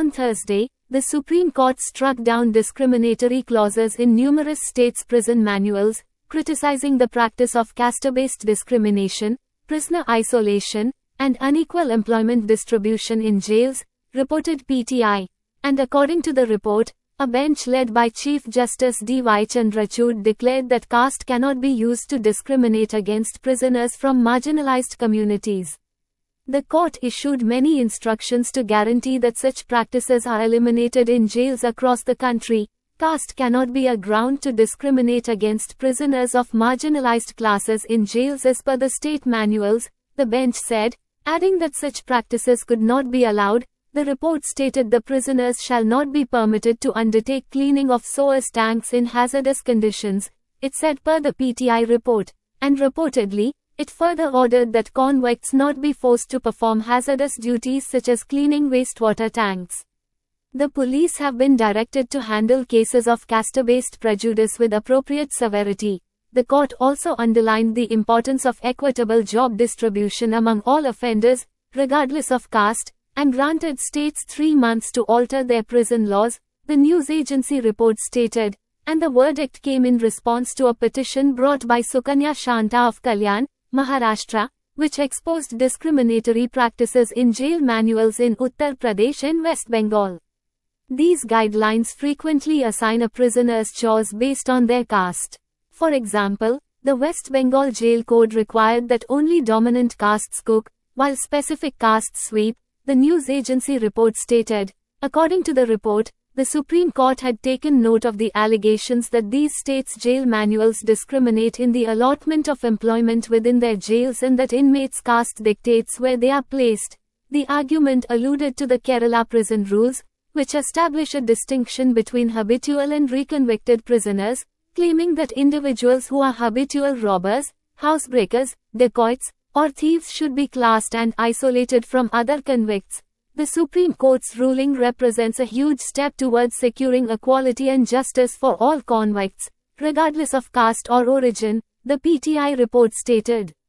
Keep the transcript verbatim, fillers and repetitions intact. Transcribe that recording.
On Thursday, the Supreme Court struck down discriminatory clauses in numerous states' prison manuals, criticizing the practice of caste-based discrimination, prisoner isolation, and unequal employment distribution in jails, reported P T I. And according to the report, a bench led by Chief Justice D Y Chandrachud declared that caste cannot be used to discriminate against prisoners from marginalized communities. The court issued many instructions to guarantee that such practices are eliminated in jails across the country. Caste cannot be a ground to discriminate against prisoners of marginalized classes in jails as per the state manuals, the bench said, adding that such practices could not be allowed. The report stated the prisoners shall not be permitted to undertake cleaning of sewers tanks in hazardous conditions, it said per the P T I report, and reportedly, it further ordered that convicts not be forced to perform hazardous duties such as cleaning wastewater tanks. The police have been directed to handle cases of caste-based prejudice with appropriate severity. The court also underlined the importance of equitable job distribution among all offenders, regardless of caste, and granted states three months to alter their prison laws, the news agency report stated, and the verdict came in response to a petition brought by Sukanya Shanta of Kalyan, Maharashtra, which exposed discriminatory practices in jail manuals in Uttar Pradesh and West Bengal. These guidelines frequently assign a prisoner's chores based on their caste. For example, the West Bengal Jail Code required that only dominant castes cook, while specific castes sweep, the news agency report stated. According to the report, the Supreme Court had taken note of the allegations that these states' jail manuals discriminate in the allotment of employment within their jails and that inmates' caste dictates where they are placed. The argument alluded to the Kerala prison rules, which establish a distinction between habitual and reconvicted prisoners, claiming that individuals who are habitual robbers, housebreakers, dacoits, or thieves should be classed and isolated from other convicts. The Supreme Court's ruling represents a huge step towards securing equality and justice for all convicts, regardless of caste or origin, the P T I report stated.